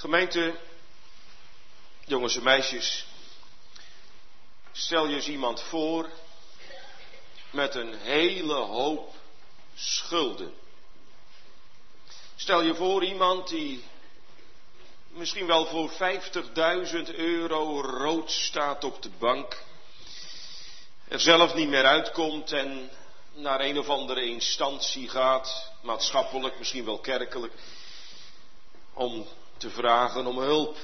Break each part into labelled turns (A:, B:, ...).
A: Gemeente, jongens en meisjes, stel je eens iemand voor met een hele hoop schulden. Stel je voor iemand die misschien wel voor 50.000 euro rood staat op de bank, er zelf niet meer uitkomt en naar een of andere instantie gaat, maatschappelijk, misschien wel kerkelijk, om te vragen om hulp.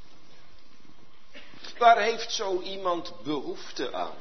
A: Waar heeft zo iemand behoefte aan?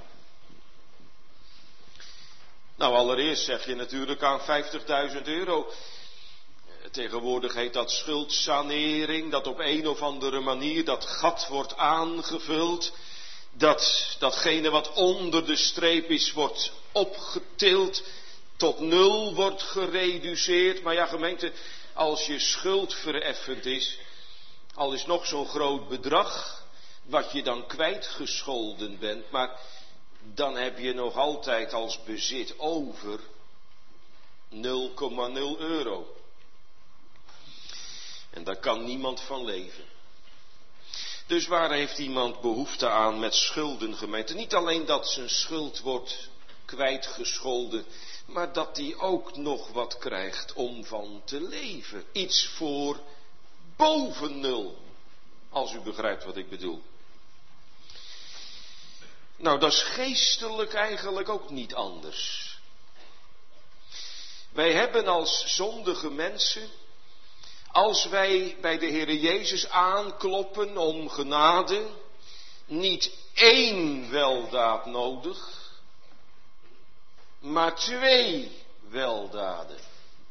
A: Nou, allereerst zeg je natuurlijk aan 50.000 euro. Tegenwoordig heet dat schuldsanering, dat op een of andere manier dat gat wordt aangevuld. Datgene wat onder de streep is, wordt opgetild, tot 0 wordt gereduceerd. Maar ja, gemeente, als je schuld vereffend is, al is nog zo'n groot bedrag, wat je dan kwijtgescholden bent, maar dan heb je nog altijd als bezit over 0,0 euro. En daar kan niemand van leven. Dus waar heeft iemand behoefte aan met schulden, gemeente? Niet alleen dat zijn schuld wordt kwijtgescholden, maar dat hij ook nog wat krijgt om van te leven. Iets voor boven 0, als u begrijpt wat ik bedoel. Nou, dat is geestelijk eigenlijk ook niet anders. Wij hebben als zondige mensen, als wij bij de Heere Jezus aankloppen om genade, niet 1 weldaad nodig, maar 2 weldaden.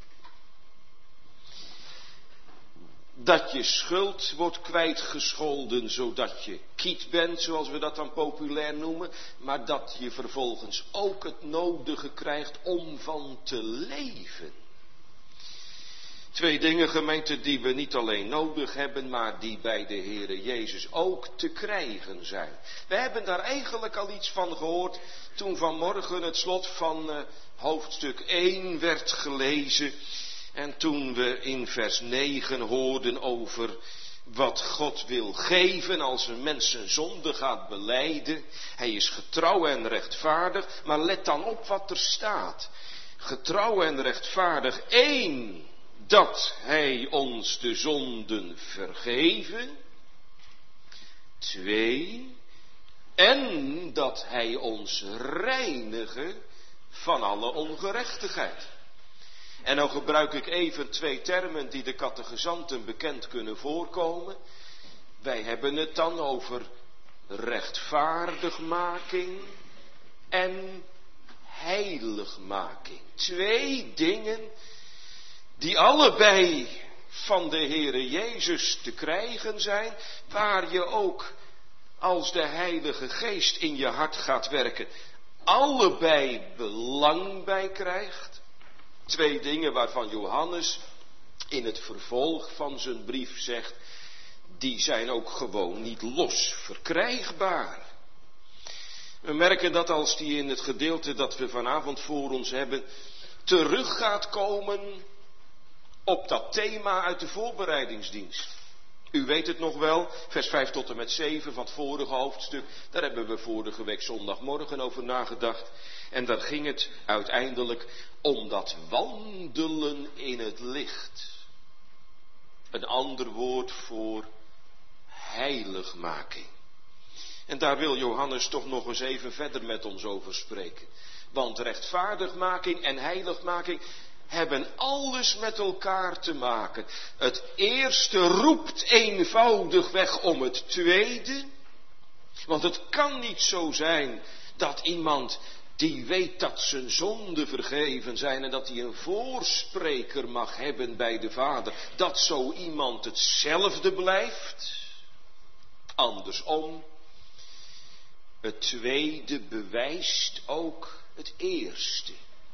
A: Dat je schuld wordt kwijtgescholden, zodat je kiet bent, zoals we dat dan populair noemen, maar dat je vervolgens ook het nodige krijgt om van te leven. 2 dingen, gemeente, die we niet alleen nodig hebben, maar die bij de Heere Jezus ook te krijgen zijn. We hebben daar eigenlijk al iets van gehoord toen vanmorgen het slot van hoofdstuk 1 werd gelezen. En toen we in vers 9 hoorden over wat God wil geven als een mens zijn zonde gaat belijden. Hij is getrouw en rechtvaardig, maar let dan op wat er staat. Getrouw en rechtvaardig, 1, dat hij ons de zonden vergeven. 2, en dat hij ons reinigen van alle ongerechtigheid. En nou gebruik ik even 2 termen die de catechizanten bekend kunnen voorkomen. Wij hebben het dan over rechtvaardigmaking en heiligmaking. 2 dingen die allebei van de Heere Jezus te krijgen zijn, waar je ook, als de Heilige Geest in je hart gaat werken, allebei belang bij krijgt. 2 dingen waarvan Johannes in het vervolg van zijn brief zegt, die zijn ook gewoon niet los verkrijgbaar. We merken dat als die in het gedeelte dat we vanavond voor ons hebben, terug gaat komen op dat thema uit de voorbereidingsdienst. U weet het nog wel, vers 5 tot en met 7 van het vorige hoofdstuk. Daar hebben we vorige week zondagmorgen over nagedacht. En daar ging het uiteindelijk om dat wandelen in het licht. Een ander woord voor heiligmaking. En daar wil Johannes toch nog eens even verder met ons over spreken. Want rechtvaardigmaking en heiligmaking hebben alles met elkaar te maken. Het eerste roept eenvoudigweg om het tweede. Want het kan niet zo zijn dat iemand die weet dat zijn zonden vergeven zijn en dat hij een voorspreker mag hebben bij de Vader, dat zo iemand hetzelfde blijft. Andersom, het tweede bewijst ook het eerste.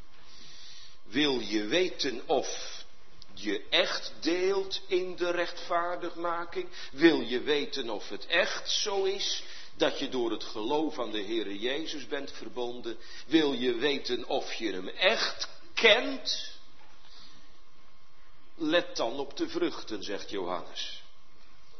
A: Wil je weten of je echt deelt in de rechtvaardigmaking? Wil je weten of het echt zo is dat je door het geloof aan de Heere Jezus bent verbonden? Wil je weten of je hem echt kent? Let dan op de vruchten, zegt Johannes.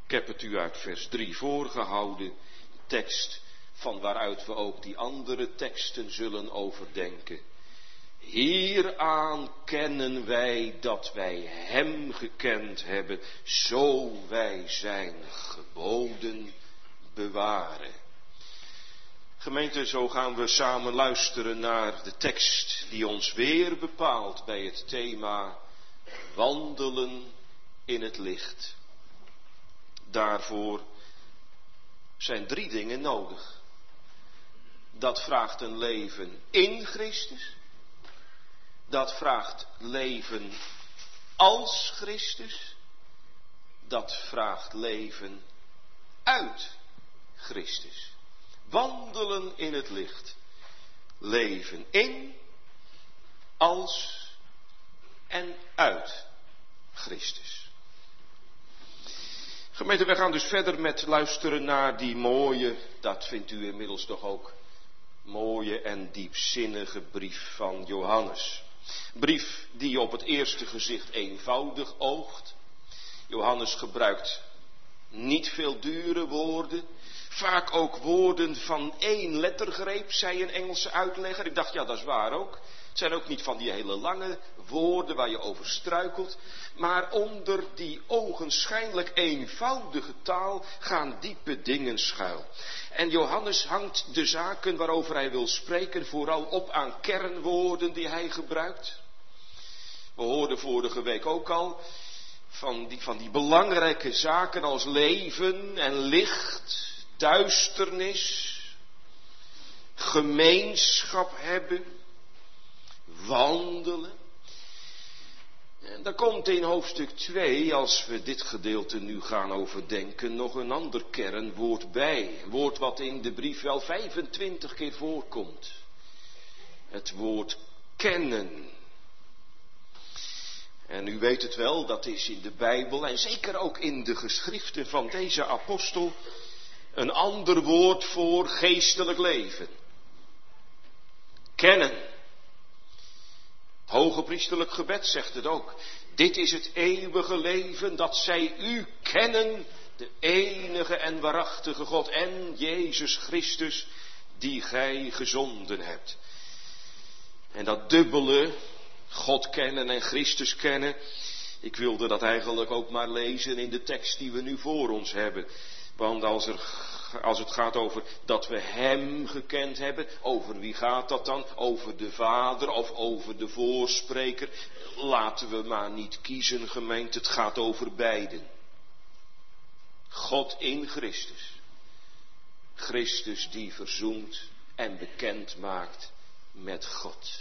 A: Ik heb het u uit vers 3 voorgehouden, tekst van waaruit we ook die andere teksten zullen overdenken. Hieraan kennen wij dat wij hem gekend hebben, zo wij zijn geboden bewaren. Gemeente, zo gaan we samen luisteren naar de tekst die ons weer bepaalt bij het thema wandelen in het licht. Daarvoor zijn 3 dingen nodig. Dat vraagt een leven in Christus. Dat vraagt leven als Christus. Dat vraagt leven uit Christus. Wandelen in het licht. Leven in, als en uit Christus. Gemeente, we gaan dus verder met luisteren naar die mooie, dat vindt u inmiddels toch ook, mooie en diepzinnige brief van Johannes. Brief die op het eerste gezicht eenvoudig oogt. Johannes gebruikt niet veel dure woorden. Vaak ook woorden van 1 lettergreep, zei een Engelse uitlegger. Ik dacht, ja, dat is waar ook. Het zijn ook niet van die hele lange woorden waar je over struikelt. Maar onder die ogenschijnlijk eenvoudige taal gaan diepe dingen schuil. En Johannes hangt de zaken waarover hij wil spreken vooral op aan kernwoorden die hij gebruikt. We hoorden vorige week ook al van die belangrijke zaken als leven en licht, duisternis, gemeenschap hebben, wandelen. En dan komt in hoofdstuk 2, als we dit gedeelte nu gaan overdenken, nog een ander kernwoord bij. Een woord wat in de brief wel 25 keer voorkomt. Het woord kennen. En u weet het wel, dat is in de Bijbel en zeker ook in de geschriften van deze apostel een ander woord voor geestelijk leven. Kennen. Het hoge priesterlijk gebed zegt het ook. Dit is het eeuwige leven, dat zij u kennen, de enige en waarachtige God en Jezus Christus, die gij gezonden hebt. En dat dubbele, God kennen en Christus kennen, ik wilde dat eigenlijk ook maar lezen in de tekst die we nu voor ons hebben. Want als het gaat over dat we hem gekend hebben, over wie gaat dat dan? Over de Vader of over de voorspreker? Laten we maar niet kiezen, gemeente, het gaat over beiden. God in Christus. Christus die verzoent en bekend maakt met God.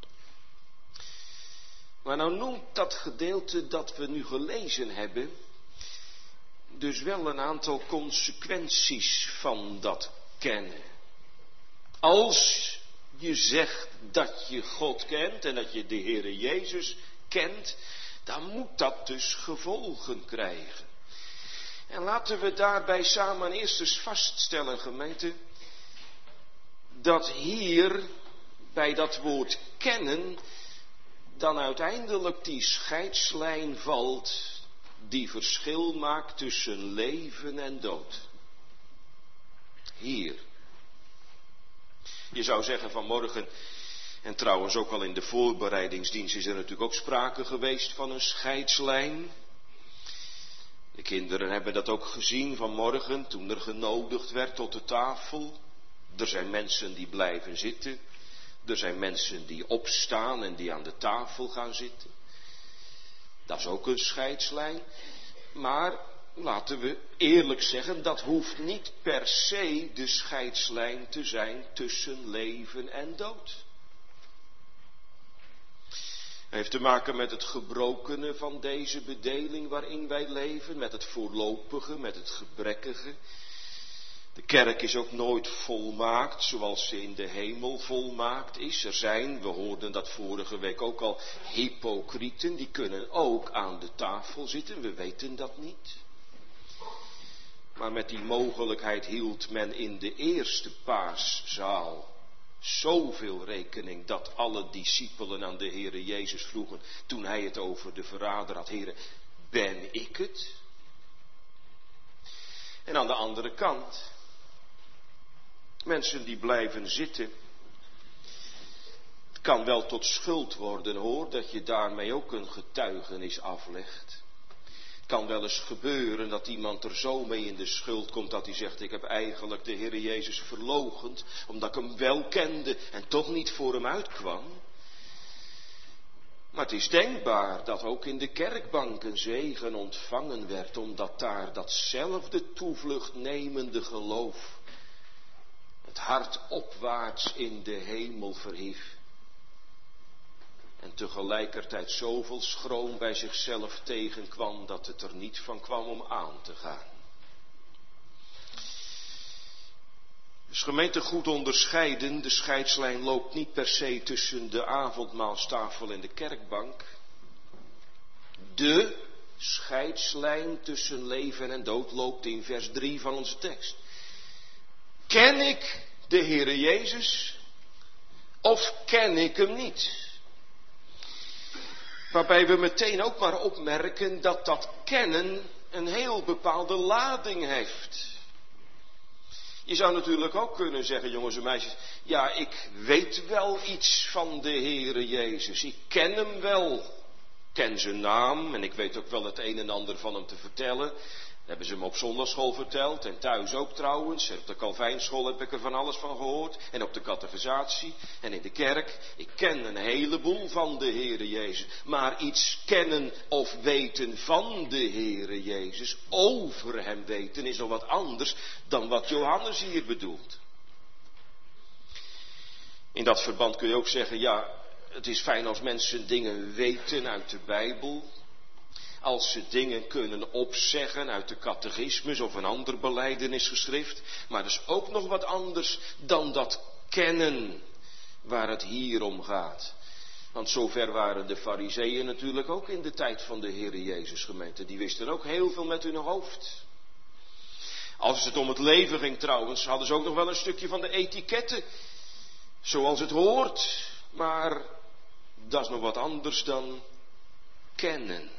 A: Maar nou noemt dat gedeelte dat we nu gelezen hebben dus wel een aantal consequenties van dat kennen. Als je zegt dat je God kent en dat je de Heere Jezus kent, dan moet dat dus gevolgen krijgen. En laten we daarbij samen eerst eens vaststellen, gemeente, dat hier bij dat woord kennen dan uiteindelijk die scheidslijn valt die verschil maakt tussen leven en dood. Hier. Je zou zeggen vanmorgen, en trouwens ook al in de voorbereidingsdienst is er natuurlijk ook sprake geweest van een scheidslijn. De kinderen hebben dat ook gezien vanmorgen toen er genodigd werd tot de tafel. Er zijn mensen die blijven zitten. Er zijn mensen die opstaan en die aan de tafel gaan zitten. Dat is ook een scheidslijn. Maar laten we eerlijk zeggen, dat hoeft niet per se de scheidslijn te zijn tussen leven en dood. Het heeft te maken met het gebrokene van deze bedeling waarin wij leven, met het voorlopige, met het gebrekkige. De kerk is ook nooit volmaakt zoals ze in de hemel volmaakt is. Er zijn, we hoorden dat vorige week ook al, hypocrieten, die kunnen ook aan de tafel zitten, we weten dat niet. Maar met die mogelijkheid hield men in de eerste paaszaal zoveel rekening dat alle discipelen aan de Heere Jezus vroegen, toen hij het over de verrader had: Heere, ben ik het? En aan de andere kant, mensen die blijven zitten. Het kan wel tot schuld worden hoor, dat je daarmee ook een getuigenis aflegt. Het kan wel eens gebeuren dat iemand er zo mee in de schuld komt dat hij zegt, ik heb eigenlijk de Heer Jezus verloochend, omdat ik hem wel kende en toch niet voor hem uitkwam. Maar het is denkbaar dat ook in de kerkbank een zegen ontvangen werd, omdat daar datzelfde toevlucht nemende geloof het hart opwaarts in de hemel verhief. En tegelijkertijd zoveel schroom bij zichzelf tegenkwam dat het er niet van kwam om aan te gaan. Dus gemeente goed onderscheiden, de scheidslijn loopt niet per se tussen de avondmaalstafel en de kerkbank. De scheidslijn tussen leven en dood loopt in vers 3 van onze tekst. Ken ik de Heere Jezus of ken ik hem niet? Waarbij we meteen ook maar opmerken dat dat kennen een heel bepaalde lading heeft. Je zou natuurlijk ook kunnen zeggen, jongens en meisjes, ja, ik weet wel iets van de Heere Jezus. Ik ken hem wel. Ik ken zijn naam en ik weet ook wel het een en ander van hem te vertellen. Hebben ze hem op zondagschool verteld en thuis ook trouwens. En op de Calvijnschool heb ik er van alles van gehoord. En op de catechisatie en in de kerk. Ik ken een heleboel van de Heere Jezus. Maar iets kennen of weten van de Heere Jezus, over hem weten, is nog wat anders dan wat Johannes hier bedoelt. In dat verband kun je ook zeggen, ja, het is fijn als mensen dingen weten uit de Bijbel. Als ze dingen kunnen opzeggen uit de catechismus of een ander belijdenisgeschrift. Maar dat is ook nog wat anders dan dat kennen waar het hier om gaat. Want zover waren de Farizeeën natuurlijk ook in de tijd van de Heere Jezus, gemeente. Die wisten ook heel veel met hun hoofd. Als het om het leven ging trouwens, hadden ze ook nog wel een stukje van de etiketten. Zoals het hoort. Maar dat is nog wat anders dan kennen.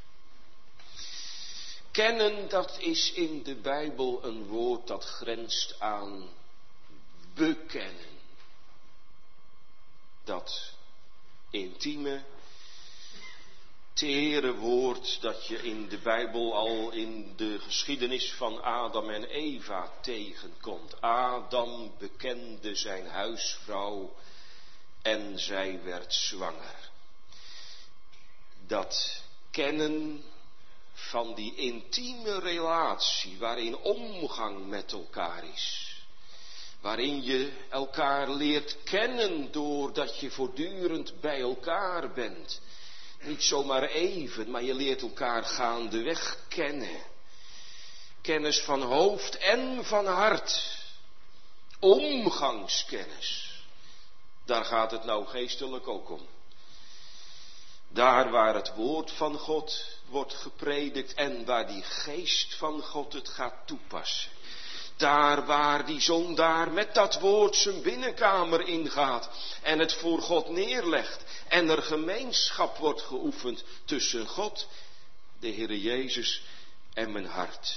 A: Kennen, dat is in de Bijbel een woord dat grenst aan bekennen. Dat intieme, tere woord dat je in de Bijbel al in de geschiedenis van Adam en Eva tegenkomt. Adam bekende zijn huisvrouw en zij werd zwanger. Dat kennen van die intieme relatie waarin omgang met elkaar is. Waarin je elkaar leert kennen doordat je voortdurend bij elkaar bent. Niet zomaar even, maar je leert elkaar gaandeweg kennen. Kennis van hoofd en van hart. Omgangskennis. Daar gaat het nou geestelijk ook om. Daar waar het woord van God wordt gepredikt en waar die geest van God het gaat toepassen. Daar waar die zondaar met dat woord zijn binnenkamer ingaat en het voor God neerlegt. En er gemeenschap wordt geoefend tussen God, de Heere Jezus en mijn hart.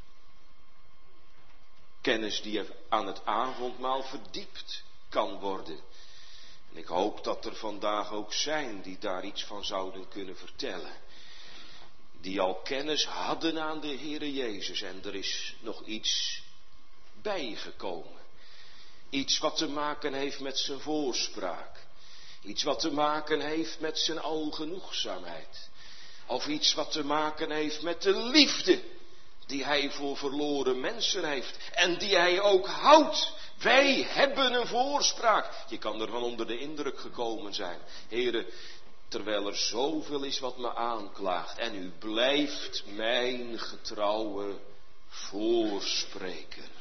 A: Kennis die aan het avondmaal verdiept kan worden. En ik hoop dat er vandaag ook zijn die daar iets van zouden kunnen vertellen. Die al kennis hadden aan de Heere Jezus en er is nog iets bijgekomen. Iets wat te maken heeft met zijn voorspraak. Iets wat te maken heeft met zijn algenoegzaamheid. Of iets wat te maken heeft met de liefde die hij voor verloren mensen heeft. En die hij ook houdt. Wij hebben een voorspraak. Je kan ervan onder de indruk gekomen zijn. Heere, terwijl er zoveel is wat me aanklaagt. En u blijft mijn getrouwe voorspreker.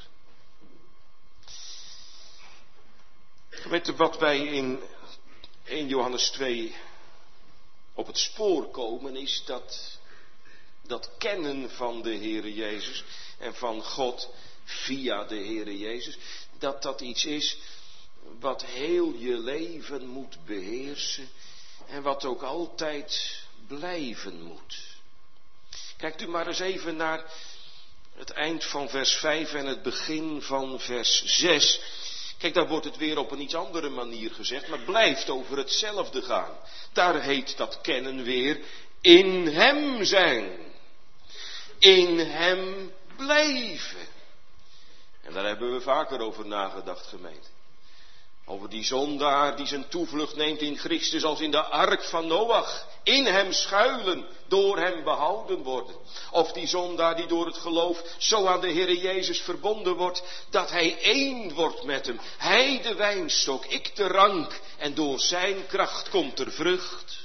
A: Weet je wat wij in 1 Johannes 2 op het spoor komen, is dat kennen van de Heere Jezus en van God via de Heere Jezus, dat iets is wat heel je leven moet beheersen en wat ook altijd blijven moet. Kijkt u maar eens even naar Het eind van vers 5 en het begin van vers 6. Kijk, daar wordt het weer op een iets andere manier gezegd, maar het blijft over hetzelfde gaan. Daar heet dat kennen weer in hem zijn. In hem blijven. En daar hebben we vaker over nagedacht, gemeente. Over die zondaar die zijn toevlucht neemt in Christus als in de ark van Noach. In hem schuilen, door hem behouden worden. Of die zondaar die door het geloof zo aan de Heere Jezus verbonden wordt, dat hij één wordt met hem. Hij de wijnstok, ik de rank, en door zijn kracht komt er vrucht.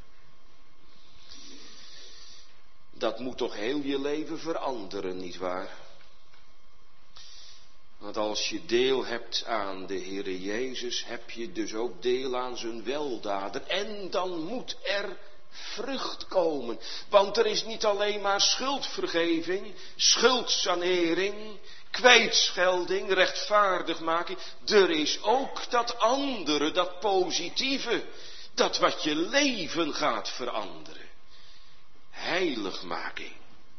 A: Dat moet toch heel je leven veranderen, nietwaar? Want als je deel hebt aan de Heere Jezus, heb je dus ook deel aan zijn weldaden. En dan moet er vrucht komen. Want er is niet alleen maar schuldvergeving, schuldsanering, kwijtschelding, rechtvaardigmaking. Er is ook dat andere, dat positieve, dat wat je leven gaat veranderen. Heiligmaking.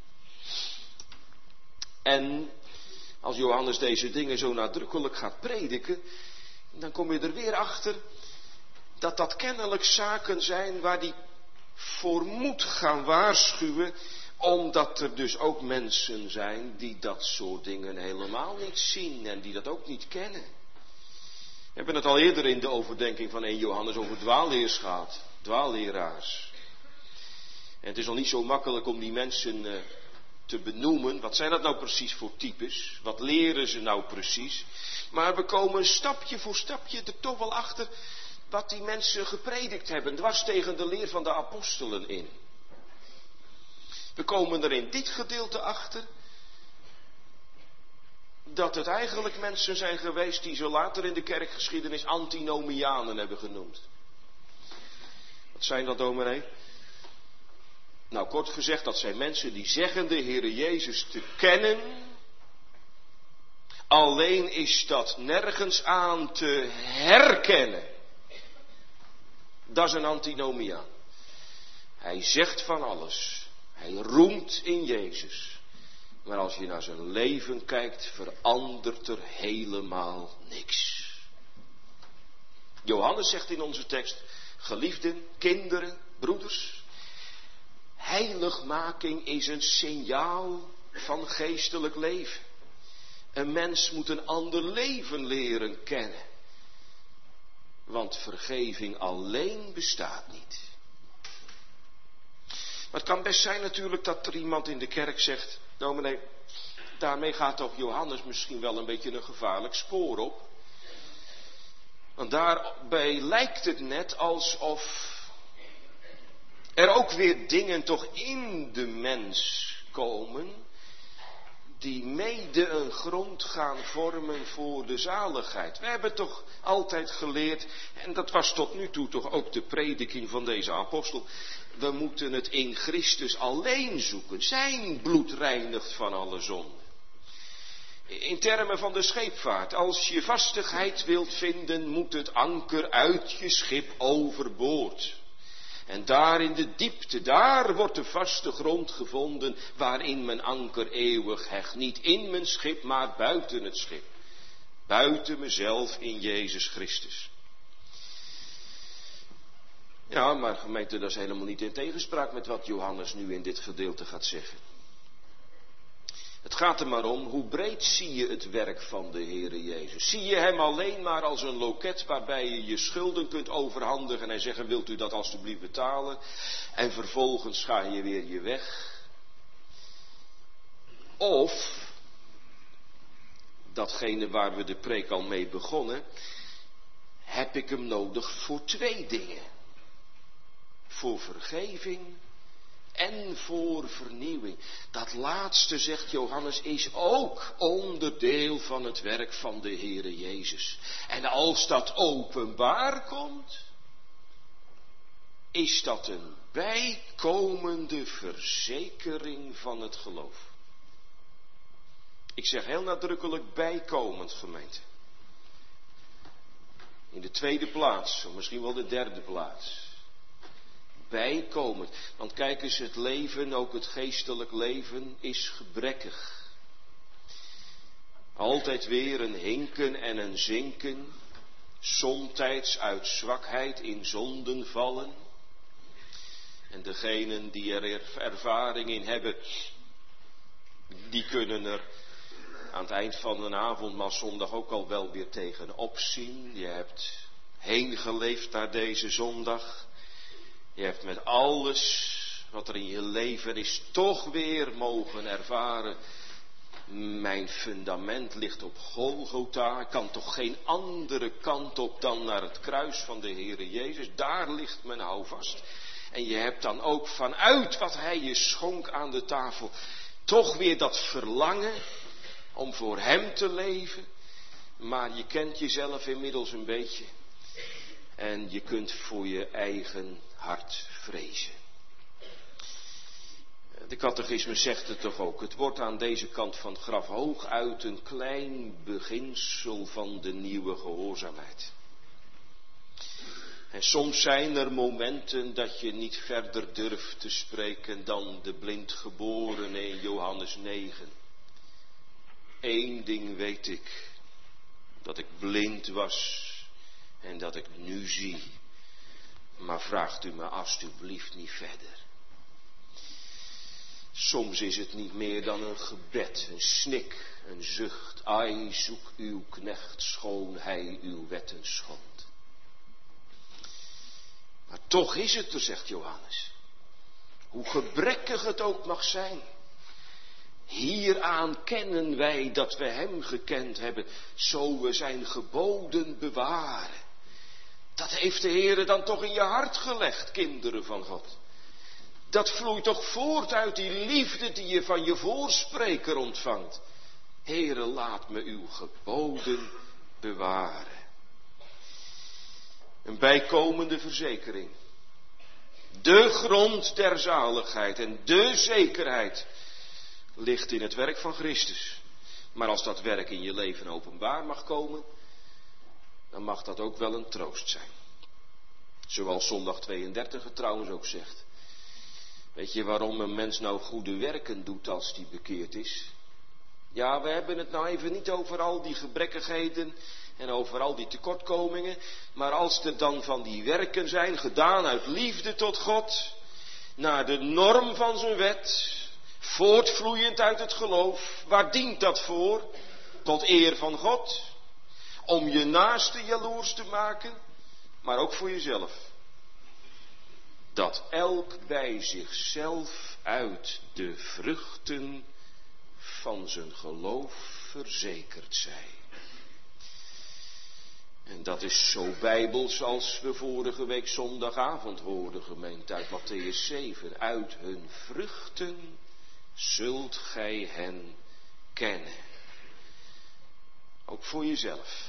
A: En als Johannes deze dingen zo nadrukkelijk gaat prediken, dan kom je er weer achter dat dat kennelijk zaken zijn waar hij voor moet gaan waarschuwen, omdat er dus ook mensen zijn die dat soort dingen helemaal niet zien en die dat ook niet kennen. We hebben het al eerder in de overdenking van 1 Johannes over dwaalleers gehad, dwaalleraars. En het is al niet zo makkelijk om die mensen te benoemen. Wat zijn dat nou precies voor types? Wat leren ze nou precies? Maar we komen stapje voor stapje er toch wel achter wat die mensen gepredikt hebben, dwars tegen de leer van de apostelen in. We komen er in dit gedeelte achter dat het eigenlijk mensen zijn geweest die ze later in de kerkgeschiedenis antinomianen hebben genoemd. Wat zijn dat, dominee? Nou, kort gezegd, dat zijn mensen die zeggen de Heere Jezus te kennen. Alleen is dat nergens aan te herkennen. Dat is een antinomiaan. Hij zegt van alles. Hij roemt in Jezus. Maar als je naar zijn leven kijkt, verandert er helemaal niks. Johannes zegt in onze tekst, geliefden, kinderen, broeders, heiligmaking is een signaal van geestelijk leven. Een mens moet een ander leven leren kennen. Want vergeving alleen bestaat niet. Maar het kan best zijn natuurlijk dat er iemand in de kerk zegt, dominee, daarmee gaat toch Johannes misschien wel een beetje een gevaarlijk spoor op. Want daarbij lijkt het net alsof er ook weer dingen toch in de mens komen die mede een grond gaan vormen voor de zaligheid. We hebben toch altijd geleerd, en dat was tot nu toe toch ook de prediking van deze apostel, we moeten het in Christus alleen zoeken. Zijn bloed reinigt van alle zonde. In termen van de scheepvaart, als je vastigheid wilt vinden, moet het anker uit je schip overboord. En daar in de diepte, daar wordt de vaste grond gevonden waarin mijn anker eeuwig hecht. Niet in mijn schip, maar buiten het schip. Buiten mezelf in Jezus Christus. Ja, maar gemeente, dat is helemaal niet in tegenspraak met wat Johannes nu in dit gedeelte gaat zeggen. Het gaat er maar om, hoe breed zie je het werk van de Heere Jezus? Zie je hem alleen maar als een loket waarbij je je schulden kunt overhandigen en zeggen, wilt u dat alstublieft betalen? En vervolgens ga je weer je weg. Of, datgene waar we de preek al mee begonnen, heb ik hem nodig voor 2 dingen. Voor vergeving en voor vernieuwing. Dat laatste, zegt Johannes, is ook onderdeel van het werk van de Heere Jezus. En als dat openbaar komt, is dat een bijkomende verzekering van het geloof. Ik zeg heel nadrukkelijk bijkomend, gemeente. In de 2e plaats, of misschien wel de 3e plaats. Bijkomend. Want kijk eens, het leven, ook het geestelijk leven, is gebrekkig. Altijd weer een hinken en een zinken, somtijds uit zwakheid in zonden vallen. En degenen die er ervaring in hebben, die kunnen er aan het eind van een avondmaalszondag ook al wel weer tegenop zien. Je hebt heen geleefd naar deze zondag. Je hebt met alles wat er in je leven is toch weer mogen ervaren. Mijn fundament ligt op Golgotha. Ik kan toch geen andere kant op dan naar het kruis van de Heere Jezus. Daar ligt mijn houvast. En je hebt dan ook vanuit wat Hij je schonk aan de tafel toch weer dat verlangen om voor Hem te leven. Maar je kent jezelf inmiddels een beetje. En je kunt voor je eigen hart vrezen. De catechismus zegt het toch ook. Het wordt aan deze kant van het graf hooguit een klein beginsel van de nieuwe gehoorzaamheid. En soms zijn er momenten dat je niet verder durft te spreken dan de blindgeborene in Johannes 9. Eén ding weet ik, dat ik blind was en dat ik nu zie. Maar vraagt u me alstublieft niet verder. Soms is het niet meer dan een gebed, een snik, een zucht. Ai, zoek uw knecht schoon hij uw wetten schond. Maar toch is het er, zegt Johannes. Hoe gebrekkig het ook mag zijn. Hieraan kennen wij dat we hem gekend hebben, zo we zijn geboden bewaren. Dat heeft de Heere dan toch in je hart gelegd, kinderen van God. Dat vloeit toch voort uit die liefde die je van je voorspreker ontvangt. Heere, laat me uw geboden bewaren. Een bijkomende verzekering. De grond der zaligheid en de zekerheid ligt in het werk van Christus. Maar als dat werk in je leven openbaar mag komen, dan mag dat ook wel een troost zijn. Zoals zondag 32 het trouwens ook zegt. Weet je waarom een mens nou goede werken doet als die bekeerd is? Ja, we hebben het nou even niet over al die gebrekkigheden en over al die tekortkomingen. Maar als er dan van die werken zijn, gedaan uit liefde tot God, naar de norm van zijn wet, voortvloeiend uit het geloof, waar dient dat voor? Tot eer van God, om je naaste jaloers te maken, maar ook voor jezelf. Dat elk bij zichzelf uit de vruchten van zijn geloof verzekerd zij. En dat is zo bijbels als we vorige week zondagavond hoorden, gemeente, uit Mattheüs 7. Uit hun vruchten zult gij hen kennen. Ook voor jezelf.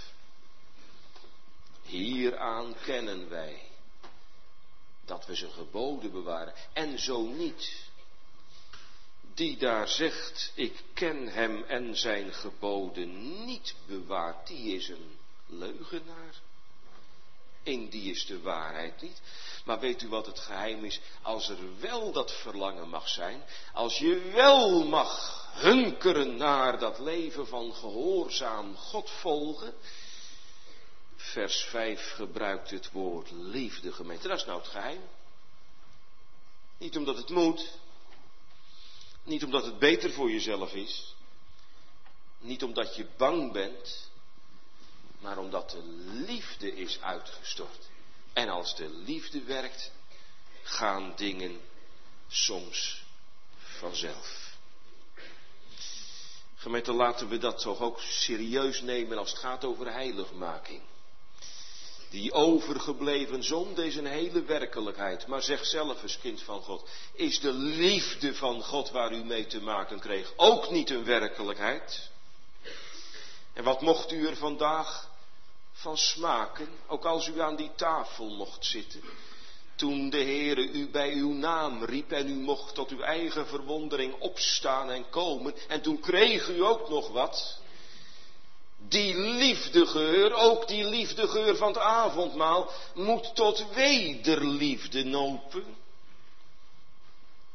A: Hieraan kennen wij dat we zijn geboden bewaren. En zo niet. Die daar zegt, ik ken hem en zijn geboden niet bewaart, die is een leugenaar. In die is de waarheid niet. Maar weet u wat het geheim is? Als er wel dat verlangen mag zijn, als je wel mag hunkeren naar dat leven van gehoorzaam God volgen. Vers 5 gebruikt het woord liefde, gemeente. Dat is nou het geheim. Niet omdat het moet. Niet omdat het beter voor jezelf is. Niet omdat je bang bent. Maar omdat de liefde is uitgestort. En als de liefde werkt, gaan dingen soms vanzelf. Gemeente, laten we dat toch ook serieus nemen als het gaat over heiligmaking. Die overgebleven zonde is een hele werkelijkheid. Maar zeg zelf eens, kind van God, is de liefde van God waar u mee te maken kreeg ook niet een werkelijkheid? En wat mocht u er vandaag van smaken, ook als u aan die tafel mocht zitten, toen de Heere u bij uw naam riep en u mocht tot uw eigen verwondering opstaan en komen, en toen kreeg u ook nog wat. Die liefdegeur, ook die liefdegeur van het avondmaal, moet tot wederliefde nopen.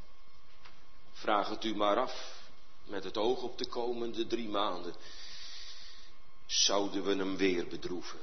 A: Vraag het u maar af, met het oog op de komende 3 maanden. zouden we hem weer bedroeven.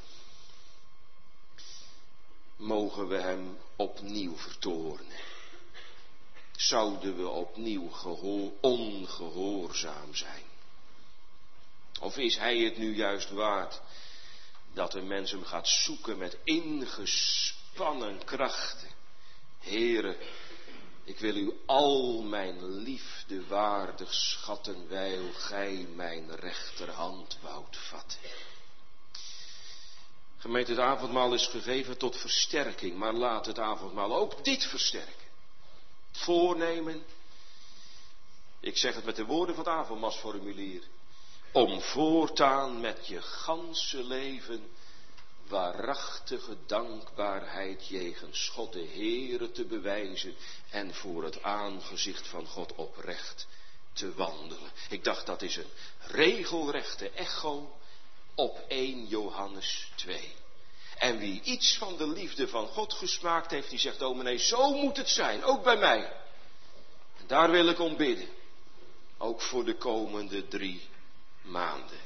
A: Mogen we hem opnieuw vertoornen. Zouden we opnieuw ongehoorzaam zijn. Of is hij het nu juist waard dat een mens hem gaat zoeken met ingespannen krachten. Heere, ik wil u al mijn liefde waardig schatten, wijl gij mijn rechterhand woudt vatten. Gemeente, het avondmaal is gegeven tot versterking, maar laat het avondmaal ook dit versterken. Het voornemen, ik zeg het met de woorden van het avondmaalsformulier, om voortaan met je ganse leven waarachtige dankbaarheid jegens God de Heere te bewijzen en voor het aangezicht van God oprecht te wandelen. Ik dacht, dat is een regelrechte echo op 1 Johannes 2. En wie iets van de liefde van God gesmaakt heeft, die zegt, dominee, zo moet het zijn, ook bij mij. En daar wil ik om bidden, ook voor de komende 3 maanden.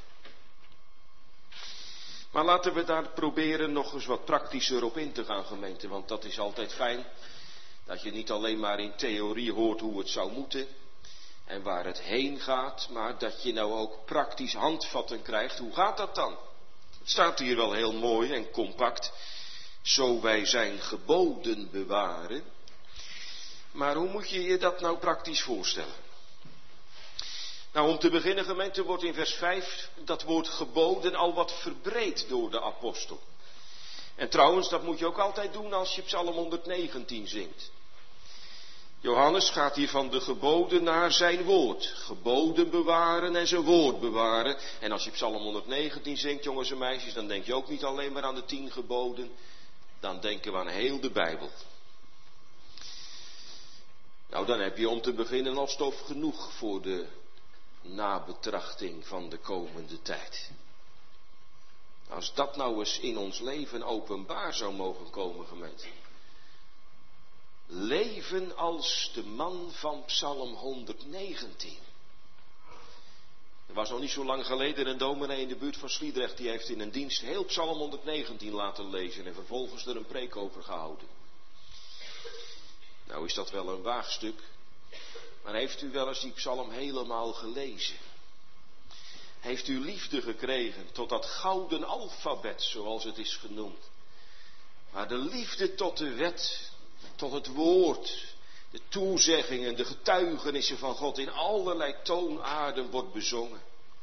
A: Maar laten we daar proberen nog eens wat praktischer op in te gaan, gemeente. Want dat is altijd fijn, dat je niet alleen maar in theorie hoort hoe het zou moeten en waar het heen gaat, maar dat je nou ook praktisch handvatten krijgt. Hoe gaat dat dan? Het staat hier wel heel mooi en compact. Zo wij zijn geboden bewaren. Maar hoe moet je je dat nou praktisch voorstellen? Nou, om te beginnen, gemeente, wordt in vers 5 dat woord geboden al wat verbreed door de apostel. En trouwens, dat moet je ook altijd doen als je Psalm 119 zingt. Johannes gaat hier van de geboden naar zijn woord. Geboden bewaren en zijn woord bewaren. En als je Psalm 119 zingt, jongens en meisjes, dan denk je ook niet alleen maar aan de 10 geboden. Dan denken we aan heel de Bijbel. Nou, dan heb je om te beginnen al stof genoeg voor de nabetrachting van de komende tijd. Als dat nou eens in ons leven openbaar zou mogen komen, gemeente. Leven als de man van Psalm 119. Er was nog niet zo lang geleden een dominee in de buurt van Sliedrecht, die heeft in een dienst heel Psalm 119 laten lezen en vervolgens er een preek over gehouden. Nou is dat wel een waagstuk, maar heeft u wel eens die psalm helemaal gelezen? Heeft u liefde gekregen tot dat gouden alfabet, zoals het is genoemd? Maar de liefde tot de wet, tot het woord, de toezeggingen, de getuigenissen van God in allerlei toonaarden wordt bezongen.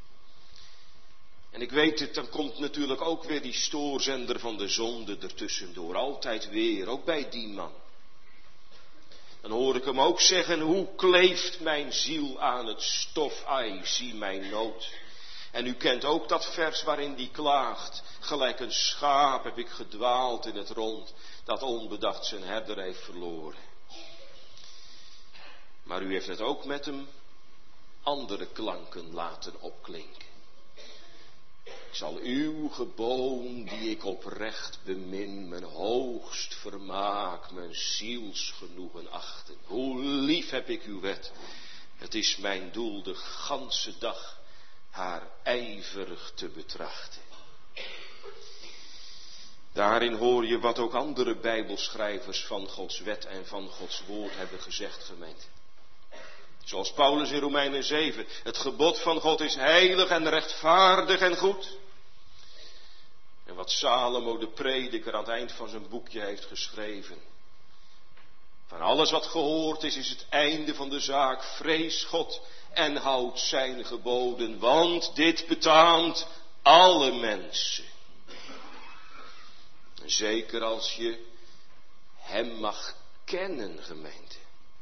A: En ik weet het, dan komt natuurlijk ook weer die stoorzender van de zonde ertussendoor. Altijd weer, ook bij die man. Dan hoor ik hem ook zeggen, hoe kleeft mijn ziel aan het stof, ai, zie mijn nood. En u kent ook dat vers waarin die klaagt, gelijk een schaap heb ik gedwaald in het rond, dat onbedacht zijn herder heeft verloren. Maar u heeft het ook met hem andere klanken laten opklinken. Ik zal uw geboon, die ik oprecht bemin, mijn hoogst vermaak, mijn zielsgenoegen achten. Hoe lief heb ik uw wet. Het is mijn doel de ganse dag haar ijverig te betrachten. Daarin hoor je wat ook andere bijbelschrijvers van Gods wet en van Gods woord hebben gezegd, gemeente. Zoals Paulus in Romeinen 7. Het gebod van God is heilig en rechtvaardig en goed. En wat Salomo de prediker aan het eind van zijn boekje heeft geschreven. Van alles wat gehoord is het einde van de zaak. Vrees God en houd zijn geboden, want dit betaamt alle mensen. En zeker als je hem mag kennen, gemeente.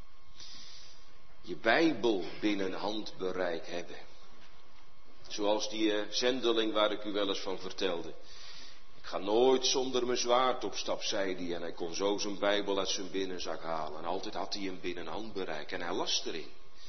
A: Je Bijbel binnen handbereik hebben. Zoals die zendeling waar ik u wel eens van vertelde. Ik ga nooit zonder mijn zwaard op stap, zei hij. En hij kon zo zijn Bijbel uit zijn binnenzak halen. En altijd had hij hem binnen handbereik. En hij las erin.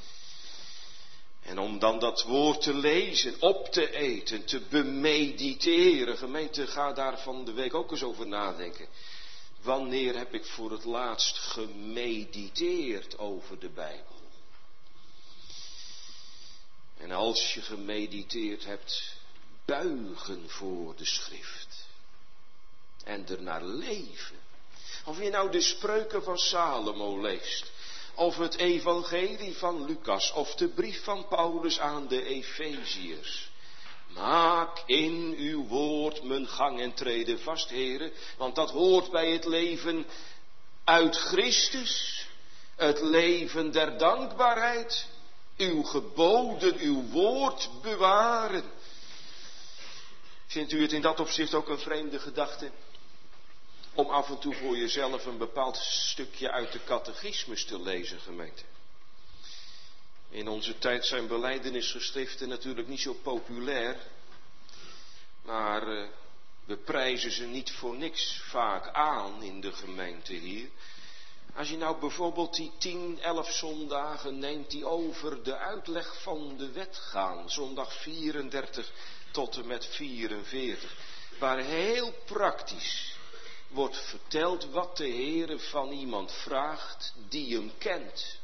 A: En om dan dat woord te lezen, op te eten, te bemediteren. Gemeente, ga daar van de week ook eens over nadenken. Wanneer heb ik voor het laatst gemediteerd over de Bijbel? En als je gemediteerd hebt, buigen voor de schrift. En ernaar leven. Of je nou de spreuken van Salomo leest. Of het evangelie van Lucas. Of de brief van Paulus aan de Efeziërs. Maak in uw woord mijn gang en treden vast, heren. Want dat hoort bij het leven uit Christus. Het leven der dankbaarheid. Uw geboden, uw woord bewaren. Vindt u het in dat opzicht ook een vreemde gedachte? Om af en toe voor jezelf een bepaald stukje uit de catechismus te lezen, gemeente. In onze tijd zijn belijdenisgeschriften natuurlijk niet zo populair. Maar we prijzen ze niet voor niks vaak aan in de gemeente hier. Als je nou bijvoorbeeld die 10, 11 zondagen neemt die over de uitleg van de wet gaan. Zondag 34 tot en met 44. Waar heel praktisch wordt verteld wat de Heere van iemand vraagt die hem kent.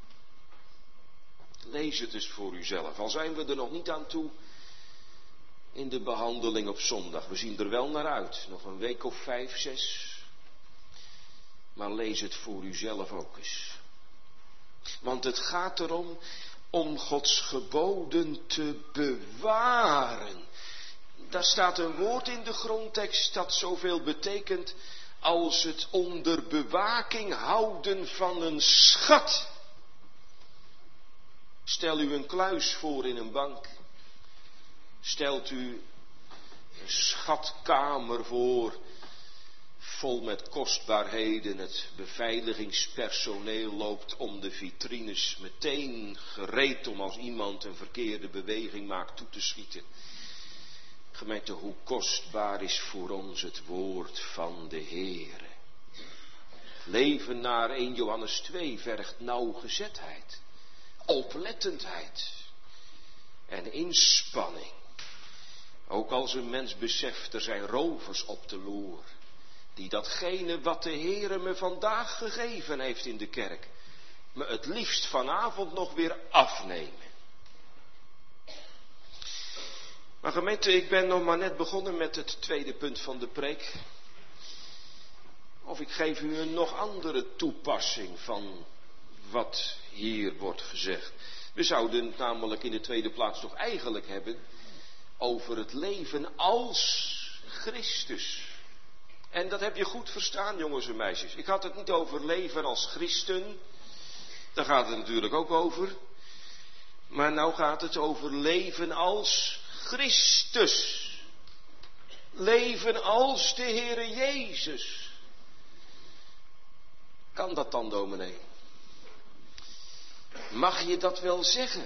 A: Lees het eens voor uzelf, al zijn we er nog niet aan toe in de behandeling op zondag. We zien er wel naar uit, nog een week of 5, 6. Maar lees het voor uzelf ook eens. Want het gaat erom om Gods geboden te bewaren. Daar staat een woord in de grondtekst dat zoveel betekent als het onder bewaking houden van een schat. Stel u een kluis voor in een bank. Stelt u een schatkamer voor, vol met kostbaarheden. Het beveiligingspersoneel loopt om de vitrines, meteen gereed om als iemand een verkeerde beweging maakt toe te schieten. Gemeente, hoe kostbaar is voor ons het woord van de Heere. Leven naar 1 Johannes 2 vergt nauwgezetheid, oplettendheid en inspanning. Ook als een mens beseft, er zijn rovers op de loer, die datgene wat de Heere me vandaag gegeven heeft in de kerk, me het liefst vanavond nog weer afnemen. Maar gemeente, ik ben nog maar net begonnen met het tweede punt van de preek. Of ik geef u een nog andere toepassing van wat hier wordt gezegd. We zouden het namelijk in de tweede plaats toch eigenlijk hebben over het leven als Christus. En dat heb je goed verstaan, jongens en meisjes. Ik had het niet over leven als christen. Daar gaat het natuurlijk ook over. Maar nou gaat het over leven als Christus. Leven als de Heere Jezus. Kan dat dan, dominee? Mag je dat wel zeggen?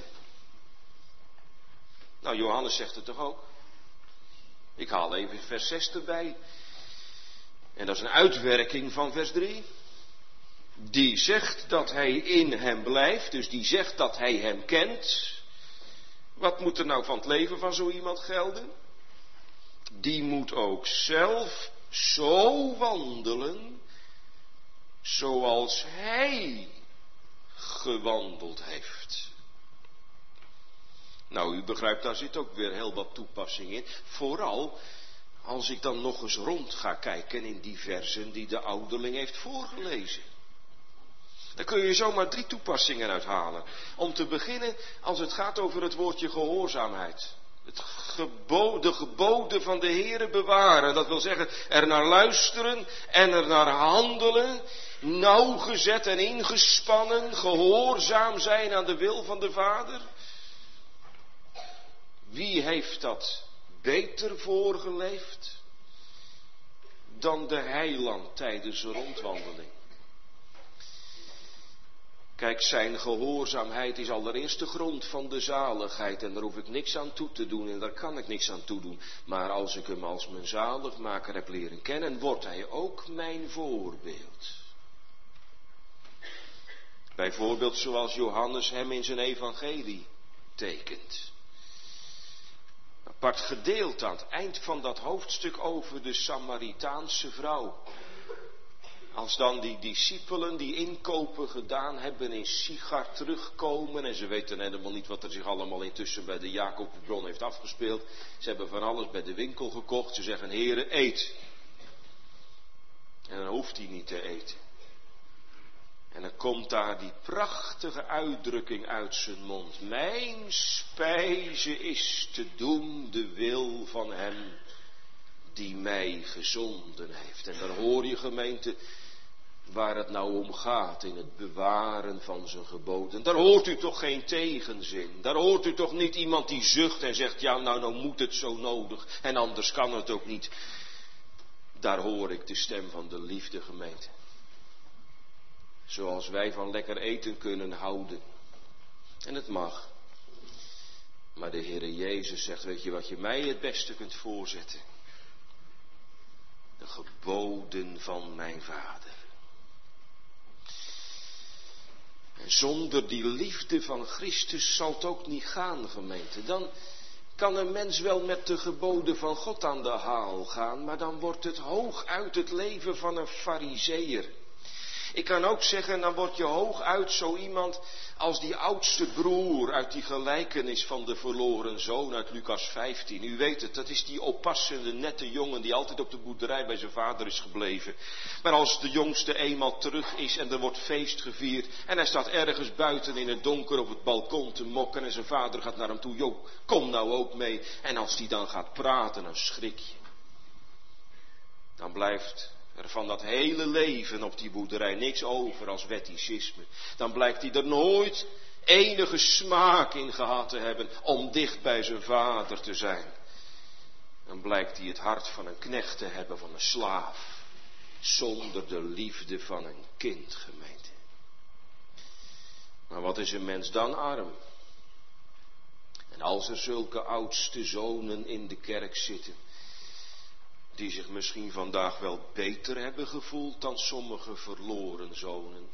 A: Nou, Johannes zegt het toch ook? Ik haal even vers 6 erbij. En dat is een uitwerking van vers 3. Die zegt dat hij in hem blijft. Dus die zegt dat hij hem kent. Wat moet er nou van het leven van zo iemand gelden? Die moet ook zelf zo wandelen zoals hij gewandeld heeft. Nou, u begrijpt, daar zit ook weer heel wat toepassing in. Vooral als ik dan nog eens rond ga kijken in die versen die de ouderling heeft voorgelezen. Daar kun je zomaar 3 toepassingen uithalen. Om te beginnen, als het gaat over het woordje gehoorzaamheid. De geboden van de Heere bewaren. Dat wil zeggen, er naar luisteren en er naar handelen. Nauwgezet en ingespannen. Gehoorzaam zijn aan de wil van de Vader. Wie heeft dat beter voorgeleefd dan de heiland tijdens de rondwandeling? Kijk, zijn gehoorzaamheid is allereerst de grond van de zaligheid. En daar hoef ik niks aan toe te doen en daar kan ik niks aan toe doen. Maar als ik hem als mijn zaligmaker heb leren kennen, wordt hij ook mijn voorbeeld. Bijvoorbeeld zoals Johannes hem in zijn evangelie tekent. Apart gedeelte aan het eind van dat hoofdstuk over de Samaritaanse vrouw. Als dan die discipelen die inkopen gedaan hebben in Sigar terugkomen en ze weten helemaal niet wat er zich allemaal intussen bij de Jacobsbron heeft afgespeeld. Ze hebben van alles bij de winkel gekocht. Ze zeggen, Heere, eet. En dan hoeft hij niet te eten. En dan komt daar die prachtige uitdrukking uit zijn mond. Mijn spijze is te doen de wil van hem die mij gezonden heeft. En daar hoor je, gemeente, waar het nou om gaat in het bewaren van zijn geboden. Daar hoort u toch geen tegenzin. Daar hoort u toch niet iemand die zucht en zegt, ja nou moet het zo nodig en anders kan het ook niet. Daar hoor ik de stem van de liefde, gemeente. Zoals wij van lekker eten kunnen houden. En het mag. Maar de Heere Jezus zegt, weet je wat je mij het beste kunt voorzetten? De geboden van mijn Vader. En zonder die liefde van Christus zal het ook niet gaan, gemeente. Dan kan een mens wel met de geboden van God aan de haal gaan, maar dan wordt het hooguit het leven van een farizeeër. Ik kan ook zeggen, dan word je hooguit zo iemand als die oudste broer uit die gelijkenis van de verloren zoon uit Lucas 15. U weet het, dat is die oppassende, nette jongen die altijd op de boerderij bij zijn vader is gebleven. Maar als de jongste eenmaal terug is en er wordt feest gevierd en hij staat ergens buiten in het donker op het balkon te mokken en zijn vader gaat naar hem toe, joh, kom nou ook mee. En als die dan gaat praten, dan schrik je. Dan blijft er van dat hele leven op die boerderij niks over als wetticisme. Dan blijkt hij er nooit enige smaak in gehad te hebben om dicht bij zijn vader te zijn. Dan blijkt hij het hart van een knecht te hebben, van een slaaf. Zonder de liefde van een kind, gemeente. Maar wat is een mens dan arm? En als er zulke oudste zonen in de kerk zitten, die zich misschien vandaag wel beter hebben gevoeld dan sommige verloren zonen.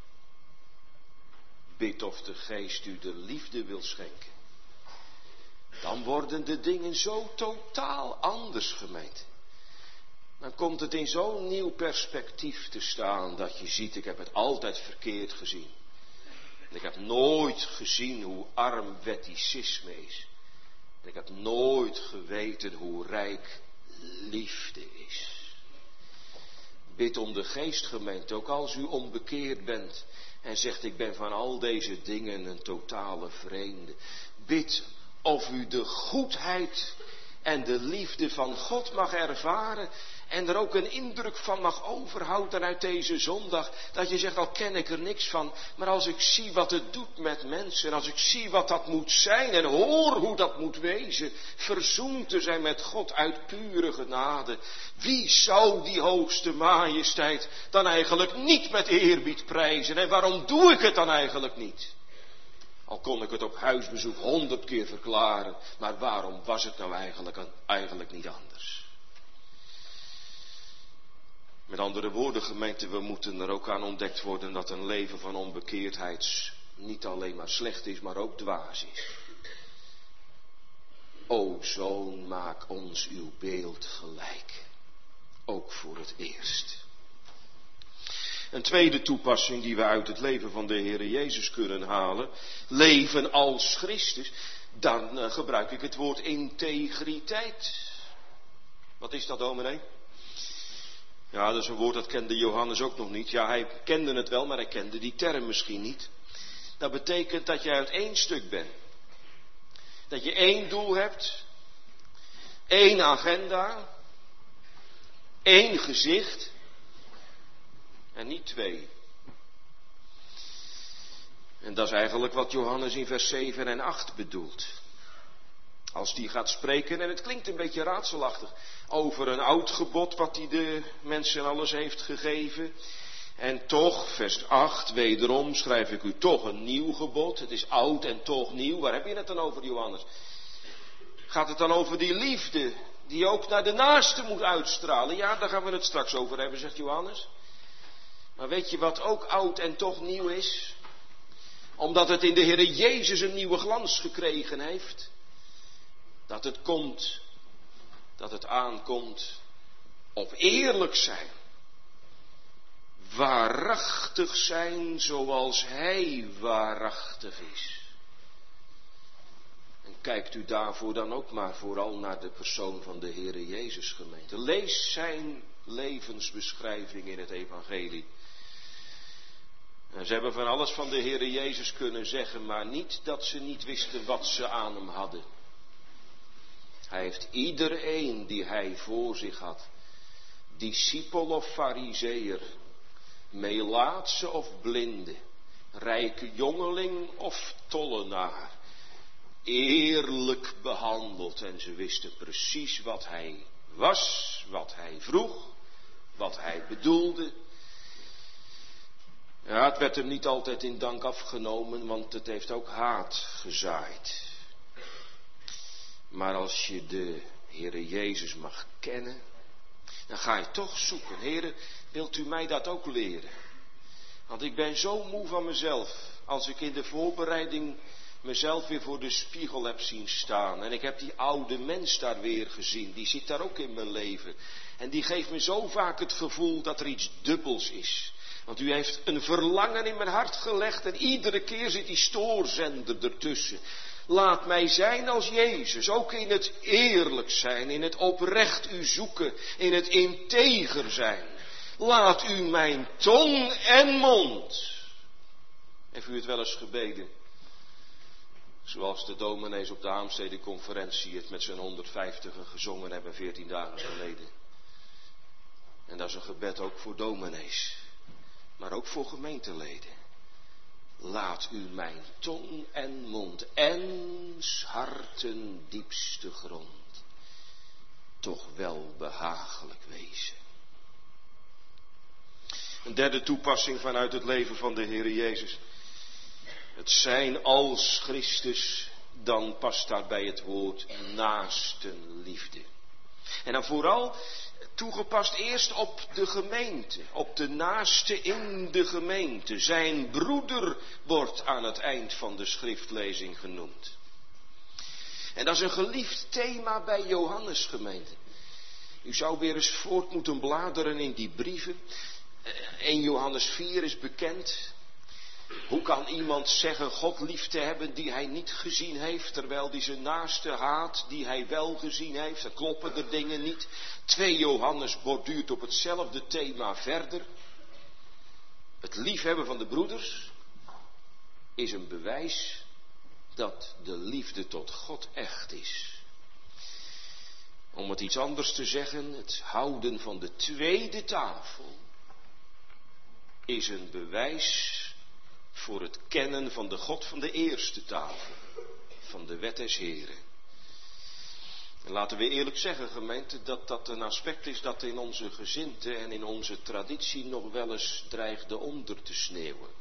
A: Bid of de Geest u de liefde wil schenken. Dan worden de dingen zo totaal anders, gemeente. Dan komt het in zo'n nieuw perspectief te staan dat je ziet, ik heb het altijd verkeerd gezien. En ik heb nooit gezien hoe arm wetticisme is. En ik heb nooit geweten hoe rijk liefde is. Bid om de Geest, gemeente, ook als u onbekeerd bent en zegt, ik ben van al deze dingen een totale vreemde. Bid of u de goedheid en de liefde van God mag ervaren en er ook een indruk van mag overhouden uit deze zondag, dat je zegt, al ken ik er niks van, maar als ik zie wat het doet met mensen, als ik zie wat dat moet zijn en hoor hoe dat moet wezen, verzoend te zijn met God uit pure genade, wie zou die hoogste majesteit dan eigenlijk niet met eerbied prijzen? En waarom doe ik het dan eigenlijk niet? Al kon ik het op huisbezoek 100 keer verklaren, maar waarom was het nou eigenlijk niet anders? Met andere woorden, gemeente, we moeten er ook aan ontdekt worden dat een leven van onbekeerdheid niet alleen maar slecht is, maar ook dwaas is. O Zoon, maak ons uw beeld gelijk, ook voor het eerst. Een tweede toepassing die we uit het leven van de Heere Jezus kunnen halen, leven als Christus, dan gebruik ik het woord integriteit. Wat is dat, dominee? Ja, dat is een woord dat kende Johannes ook nog niet. Ja, hij kende het wel, maar hij kende die term misschien niet. Dat betekent dat je uit één stuk bent. Dat je één doel hebt, één agenda, één gezicht en niet twee. En dat is eigenlijk wat Johannes in vers 7 en 8 bedoelt. Als die gaat spreken, en het klinkt een beetje raadselachtig, over een oud gebod wat hij de mensen alles heeft gegeven. En toch, vers 8, wederom schrijf ik u toch een nieuw gebod. Het is oud en toch nieuw. Waar heb je het dan over, Johannes? Gaat het dan over die liefde die ook naar de naaste moet uitstralen? Ja, daar gaan we het straks over hebben, zegt Johannes. Maar weet je wat ook oud en toch nieuw is? Omdat het in de Heere Jezus een nieuwe glans gekregen heeft. Dat het komt, dat het aankomt op eerlijk zijn. waarachtig zijn zoals Hij waarachtig is. En kijkt u daarvoor dan ook maar vooral naar de persoon van de Heere Jezus, gemeente. Lees zijn levensbeschrijving in het evangelie. En ze hebben van alles van de Heere Jezus kunnen zeggen, maar niet dat ze niet wisten wat ze aan hem hadden. Hij heeft iedereen die hij voor zich had, discipel of farizeeër, melaatse of blinde, rijke jongeling of tollenaar, eerlijk behandeld. En ze wisten precies wat hij was, wat hij vroeg, wat hij bedoelde. Ja, het werd hem niet altijd in dank afgenomen, want het heeft ook haat gezaaid. Maar als je de Heere Jezus mag kennen, dan ga je toch zoeken. Heere, wilt u mij dat ook leren? Want ik ben zo moe van mezelf. Als ik in de voorbereiding mezelf weer voor de spiegel heb zien staan. En ik heb die oude mens daar weer gezien. Die zit daar ook in mijn leven. En die geeft me zo vaak het gevoel dat er iets dubbels is. Want u heeft een verlangen in mijn hart gelegd. En iedere keer zit die stoorzender ertussen. Laat mij zijn als Jezus, ook in het eerlijk zijn, in het oprecht u zoeken, in het integer zijn. Laat u mijn tong en mond. Heeft u het wel eens gebeden? Zoals de dominees op de Haemstede-conferentie het met zijn 150 gezongen hebben 14 dagen geleden. En dat is een gebed ook voor dominees, maar ook voor gemeenteleden. Laat u mijn tong en mond en 's harten diepste grond toch wel behagelijk wezen. Een derde toepassing vanuit het leven van de Heere Jezus. Het zijn als Christus, dan past daarbij het woord naastenliefde. En dan vooral toegepast eerst op de gemeente, op de naaste in de gemeente. Zijn broeder wordt aan het eind van de schriftlezing genoemd. En dat is een geliefd thema bij Johannes, gemeente. U zou weer eens voort moeten bladeren in die brieven. 1 Johannes 4 is bekend. Hoe kan iemand zeggen God lief te hebben die hij niet gezien heeft, terwijl hij zijn naaste haat die hij wel gezien heeft? Er kloppen de dingen niet. 2 Johannes borduurt op hetzelfde thema verder. Het liefhebben van de broeders is een bewijs dat de liefde tot God echt is. Om het iets anders te zeggen, het houden van de tweede tafel is een bewijs voor het kennen van de God van de eerste tafel, van de wet des Heren. En laten we eerlijk zeggen, gemeente, dat dat een aspect is dat in onze gezindte en in onze traditie nog wel eens dreigde onder te sneeuwen.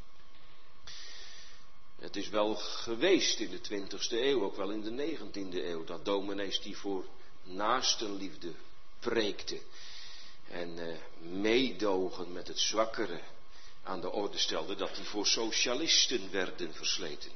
A: Het is wel geweest in de 20e eeuw, ook wel in de 19e eeuw, dat dominees die voor naastenliefde preekten en meedogen met het zwakkere aan de orde stelden, dat die voor socialisten werden versleten.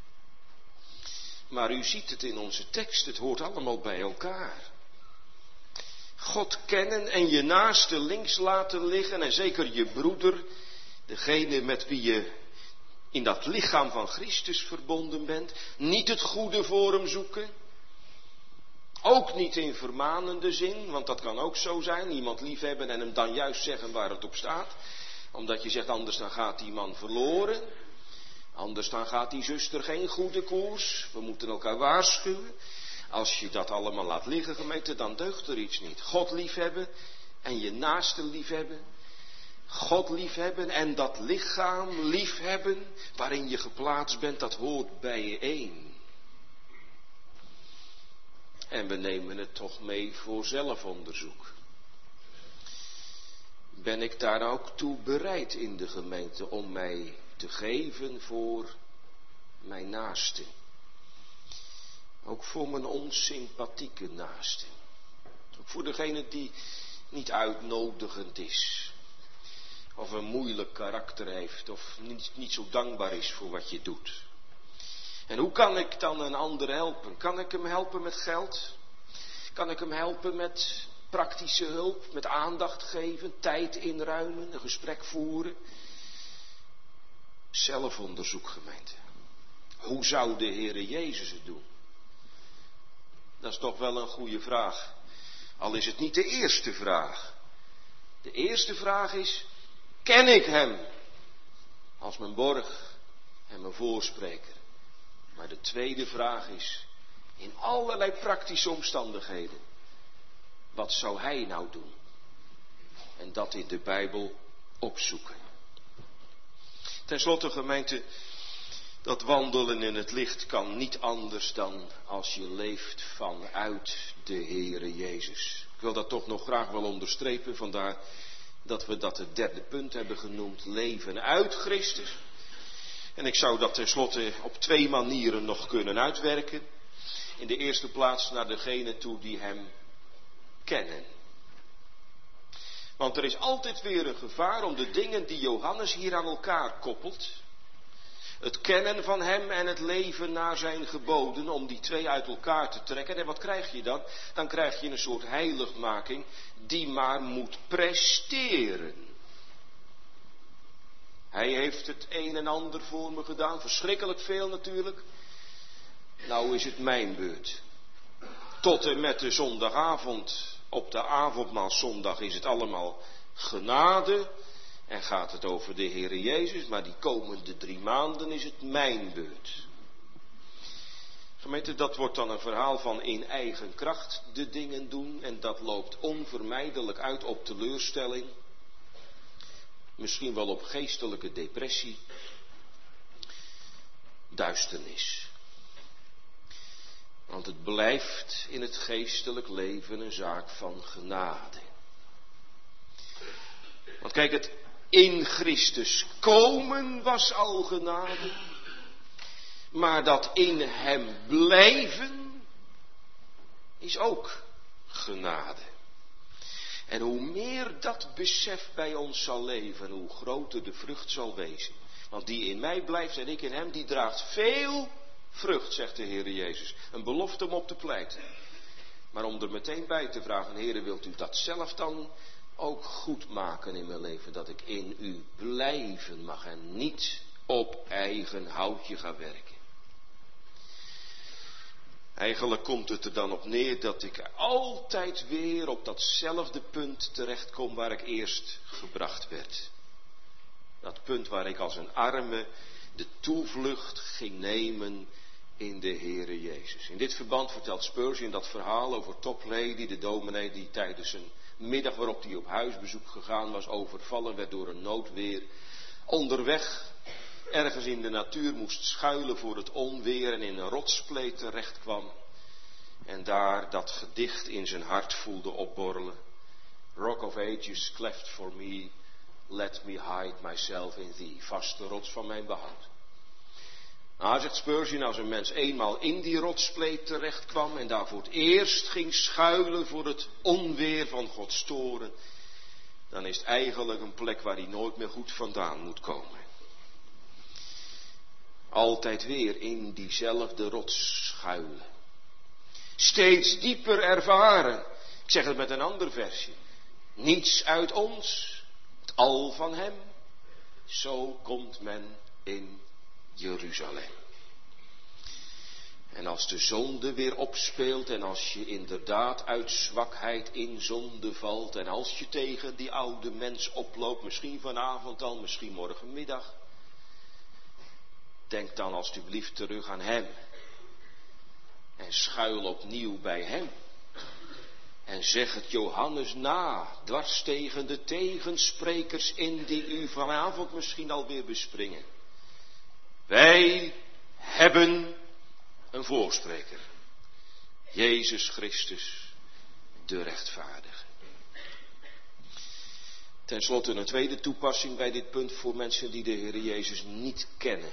A: Maar u ziet het in onze tekst, het hoort allemaal bij elkaar. God kennen en je naaste links laten liggen en zeker je broeder, degene met wie je in dat lichaam van Christus verbonden bent, niet het goede voor hem zoeken. Ook niet in vermanende zin, want dat kan ook zo zijn, iemand liefhebben en hem dan juist zeggen waar het op staat. Omdat je zegt, anders dan gaat die man verloren. Anders dan gaat die zuster geen goede koers. We moeten elkaar waarschuwen. Als je dat allemaal laat liggen, gemeente, dan deugt er iets niet. God liefhebben en je naaste liefhebben. God liefhebben en dat lichaam liefhebben waarin je geplaatst bent, dat hoort bijeen. En we nemen het toch mee voor zelfonderzoek. Ben ik daar ook toe bereid in de gemeente om mij te geven voor mijn naaste? Ook voor mijn onsympathieke naaste. Ook voor degene die niet uitnodigend is. Of een moeilijk karakter heeft. Of niet zo dankbaar is voor wat je doet. En hoe kan ik dan een ander helpen? Kan ik hem helpen met geld? Kan ik hem helpen met praktische hulp, met aandacht geven, tijd inruimen, een gesprek voeren. Zelfonderzoek, gemeente. Hoe zou de Heere Jezus het doen? Dat is toch wel een goede vraag. Al is het niet de eerste vraag. De eerste vraag is, ken ik hem als mijn borg en mijn voorspreker? Maar de tweede vraag is, in allerlei praktische omstandigheden, wat zou hij nou doen? En dat in de Bijbel opzoeken. Ten slotte, gemeente, dat wandelen in het licht kan niet anders dan als je leeft vanuit de Heere Jezus. Ik wil dat toch nog graag wel onderstrepen, vandaar dat we dat het derde punt hebben genoemd, leven uit Christus. En ik zou dat ten slotte op twee manieren nog kunnen uitwerken. In de eerste plaats naar degenen toe die hem kennen. Want er is altijd weer een gevaar om de dingen die Johannes hier aan elkaar koppelt. Het kennen van hem en het leven naar zijn geboden, om die twee uit elkaar te trekken. En wat krijg je dan? Dan krijg je een soort heiligmaking die maar moet presteren. Hij heeft het een en ander voor me gedaan, verschrikkelijk veel natuurlijk. Nou is het mijn beurt. Tot en met de zondagavond, op de avondmaalszondag is het allemaal genade. En gaat het over de Heere Jezus, maar die komende 3 maanden is het mijn beurt. Gemeente, dat wordt dan een verhaal van in eigen kracht de dingen doen. En dat loopt onvermijdelijk uit op teleurstelling. Misschien wel op geestelijke depressie. Duisternis. Want het blijft in het geestelijk leven een zaak van genade. Want kijk, het in Christus komen was al genade. Maar dat in hem blijven is ook genade. En hoe meer dat besef bij ons zal leven, hoe groter de vrucht zal wezen. Want die in mij blijft en ik in hem, die draagt veel vrucht, zegt de Heere Jezus. Een belofte om op te pleiten. Maar om er meteen bij te vragen, Heere, wilt u dat zelf dan ook goed maken in mijn leven? Dat ik in u blijven mag en niet op eigen houtje ga werken. Eigenlijk komt het er dan op neer dat ik altijd weer op datzelfde punt terechtkom waar ik eerst gebracht werd. Dat punt waar ik als een arme de toevlucht ging nemen in de Heere Jezus. In dit verband vertelt Spurgeon dat verhaal over Top Lady, de dominee die tijdens een middag waarop hij op huisbezoek gegaan was, overvallen werd door een noodweer. Onderweg ergens in de natuur moest schuilen voor het onweer en in een rotspleet terecht kwam. En daar dat gedicht in zijn hart voelde opborrelen. Rock of ages cleft for me, let me hide myself in thee. Vaste rots van mijn behoud. Nou, zegt Spurgeon, als een mens eenmaal in die rotspleet terecht kwam en daar voor het eerst ging schuilen voor het onweer van Gods toren, dan is het eigenlijk een plek waar hij nooit meer goed vandaan moet komen. Altijd weer in diezelfde rots schuilen. Steeds dieper ervaren. Ik zeg het met een ander versje. Niets uit ons, het al van hem. Zo komt men in Jeruzalem. En als de zonde weer opspeelt en als je inderdaad uit zwakheid in zonde valt en als je tegen die oude mens oploopt, misschien vanavond al, misschien morgenmiddag, denk dan alstublieft terug aan hem en schuil opnieuw bij hem. En zeg het Johannes na, dwars tegen de tegensprekers in die u vanavond misschien alweer bespringen. Wij hebben een voorspreker. Jezus Christus, de rechtvaardige. Ten slotte een tweede toepassing bij dit punt voor mensen die de Heer Jezus niet kennen.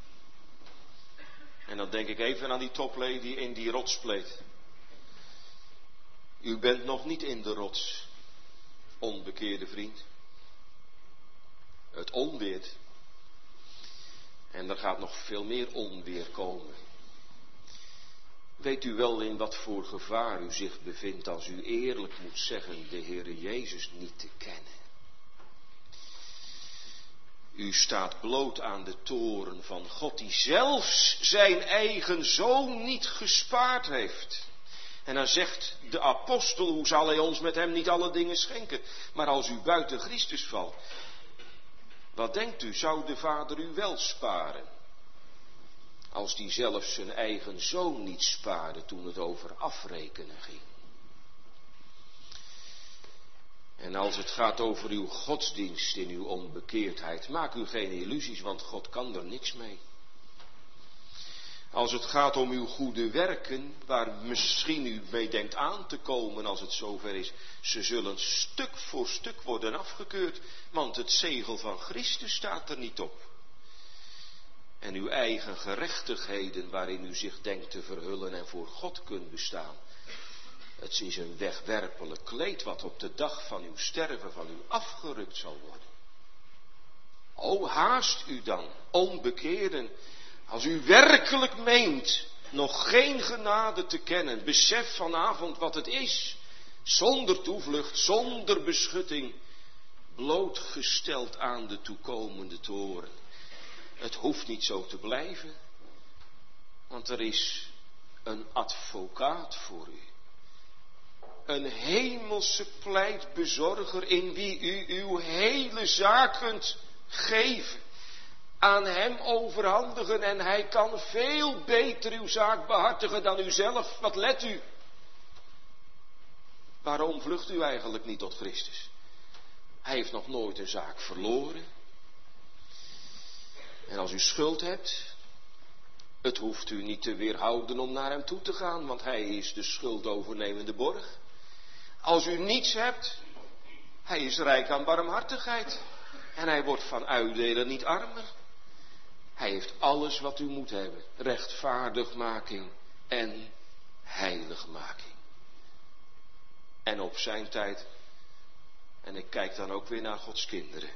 A: En dan denk ik even aan die toplady in die rotspleet. U bent nog niet in de rots, onbekeerde vriend. Het onweert. En er gaat nog veel meer onweer komen. Weet u wel in wat voor gevaar u zich bevindt als u eerlijk moet zeggen de Heere Jezus niet te kennen? U staat bloot aan de toren van God, die zelfs zijn eigen zoon niet gespaard heeft. En dan zegt de apostel, hoe zal hij ons met hem niet alle dingen schenken? Maar als u buiten Christus valt, wat denkt u, zou de Vader u wel sparen? Als die zelfs zijn eigen zoon niet spaarde toen het over afrekenen ging. En als het gaat over uw godsdienst in uw onbekeerdheid, maak u geen illusies, want God kan er niks mee. Als het gaat om uw goede werken, waar misschien u mee denkt aan te komen als het zover is, ze zullen stuk voor stuk worden afgekeurd, want het zegel van Christus staat er niet op. En uw eigen gerechtigheden waarin u zich denkt te verhullen en voor God kunt bestaan, het is een wegwerpelijk kleed wat op de dag van uw sterven van u afgerukt zal worden. O, haast u dan, onbekeerden, als u werkelijk meent nog geen genade te kennen, besef vanavond wat het is, zonder toevlucht, zonder beschutting, blootgesteld aan de toekomende toren. Het hoeft niet zo te blijven, want er is een advocaat voor u. Een hemelse pleitbezorger in wie u uw hele zaak kunt geven. Aan hem overhandigen en hij kan veel beter uw zaak behartigen dan u zelf. Wat let u? Waarom vlucht u eigenlijk niet tot Christus? Hij heeft nog nooit een zaak verloren. En als u schuld hebt, het hoeft u niet te weerhouden om naar hem toe te gaan, want hij is de schuldovernemende borg. Als u niets hebt, hij is rijk aan barmhartigheid en hij wordt van uitdelen niet armer. Hij heeft alles wat u moet hebben, rechtvaardigmaking en heiligmaking. En op zijn tijd, en ik kijk dan ook weer naar Gods kinderen,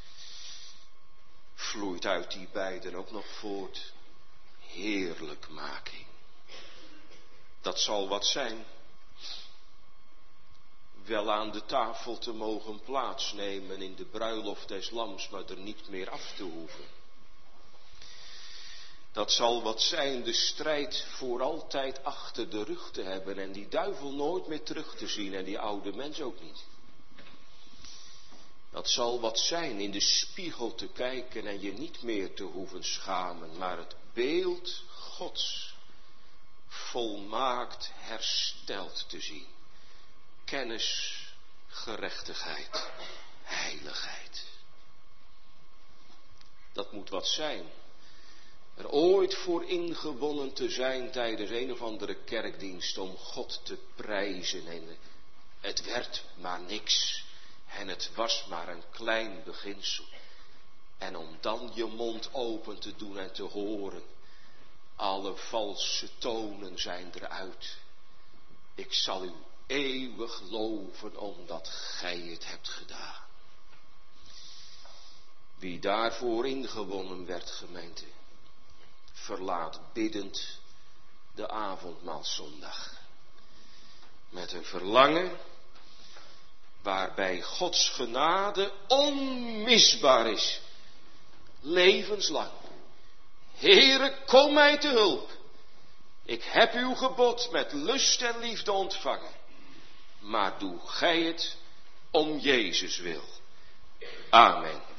A: vloeit uit die beiden ook nog voort heerlijkmaking. Dat zal wat zijn, wel aan de tafel te mogen plaatsnemen in de bruiloft des lams, maar er niet meer af te hoeven. Dat zal wat zijn de strijd voor altijd achter de rug te hebben en die duivel nooit meer terug te zien en die oude mens ook niet. Dat zal wat zijn in de spiegel te kijken en je niet meer te hoeven schamen, maar het beeld Gods volmaakt hersteld te zien. Kennis, gerechtigheid, heiligheid. Dat moet wat zijn. Er ooit voor ingewonnen te zijn tijdens een of andere kerkdienst om God te prijzen. En het werd maar niks. En het was maar een klein beginsel. En om dan je mond open te doen en te horen. Alle valse tonen zijn eruit. Ik zal u eeuwig loven omdat gij het hebt gedaan. Wie daarvoor ingewonnen werd, gemeente, verlaat biddend de avondmaalszondag. Met een verlangen waarbij Gods genade onmisbaar is. Levenslang. Heere, kom mij te hulp. Ik heb uw gebod met lust en liefde ontvangen. Maar doe gij het om Jezus wil. Amen.